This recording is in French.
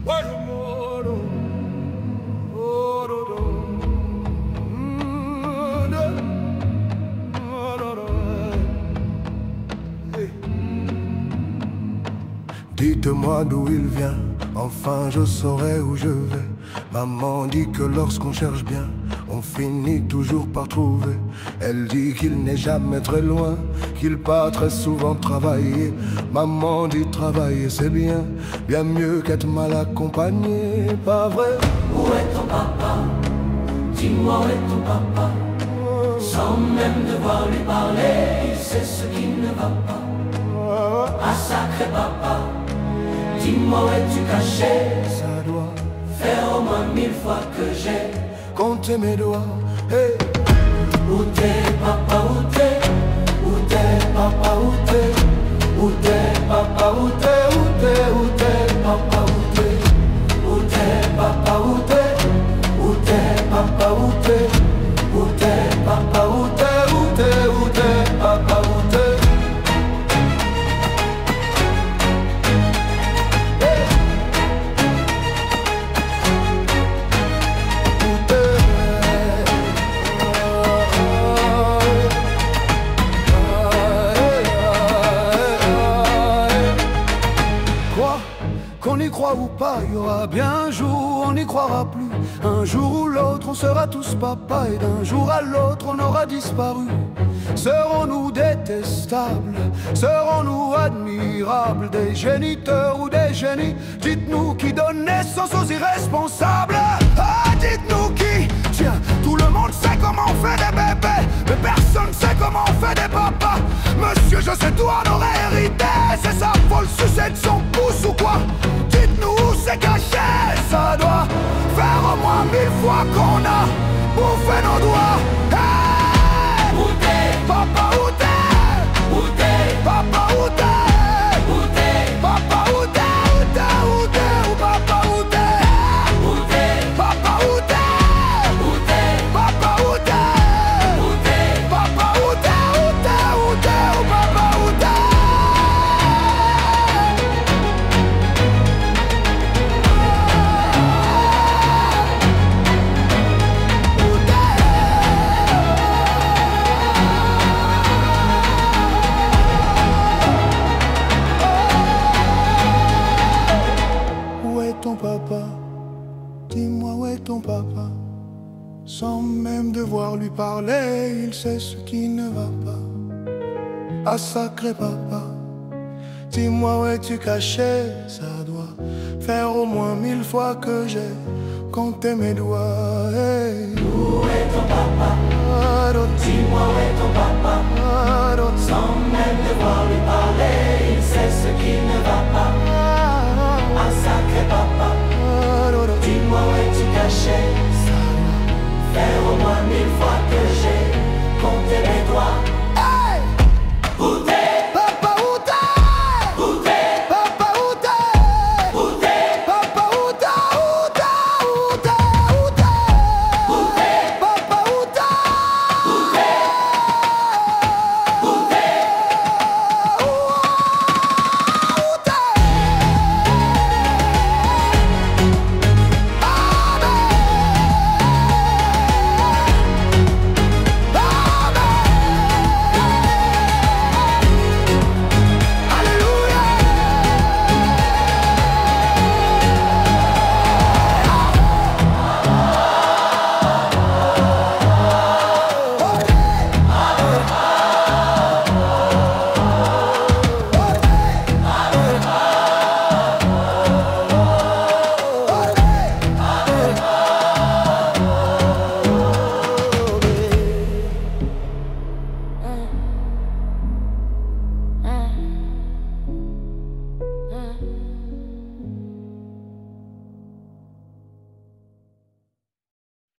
Dites-moi d'où il vient, enfin je saurai où je vais. Maman dit que lorsqu'on cherche bien, on finit toujours par trouver. Elle dit qu'il n'est jamais très loin, qu'il part très souvent travailler. Maman dit travailler c'est bien, bien mieux qu'être mal accompagné, pas vrai? Où est ton papa? Dis-moi où est ton papa? Sans même devoir lui parler, il sait ce qui ne va pas. Ah sacré papa, dis-moi où es-tu caché? Ça doit faire au moins 1000 fois que j'ai compté mes doigts. Hey. Où t'es papa, où t'es? Où t'es papa, où t'es? Où t'es papa, où t'es? Où t'es, où t'es papa, où t'es? Où t'es papa, où t'es? Où t'es papa, où t'es? Où t'es papa, où t'es? Où t'es, où t'es papa, où t'es? Qu'on y croit ou pas, il y aura bien un jour, on n'y croira plus. Un jour ou l'autre, on sera tous papa, et d'un jour à l'autre, on aura disparu. Serons-nous détestables? Serons-nous admirables? Des géniteurs ou des génies? Dites-nous qui donne naissance aux irresponsables. Ah, dites-nous qui? Tiens, tout le monde sait comment on fait des bébés, mais personne sait comment on fait des papas. Monsieur, je sais tout en aurait hérité. C'est ça, faut le sucer de son pouce ou quoi? Dites-nous où c'est caché. Ça doit faire au moins 1000 fois qu'on a bouffé nos doigts. Hey! Où t'es? Papa, où t'es? Où t'es? Papa, où t'es? Où t'es? Papa, où t'es? Où t'es? Où t'es? Où papa, où t'es? Où t'es? Papa, où t'es? Où t'es? Papa, où t'es? Où t'es? Papa, où t'es? Où t'es? Où t'es? Où papa, où t'es? Où est ton papa? Dis-moi où est ton papa? Sans même devoir lui parler, il sait ce qui ne va pas. Ah sacré papa, dis-moi où es-tu caché? Ça doit faire au moins 1000 fois que j'ai compté mes doigts. Hey. Où est ton papa? Dis-moi où est ton papa?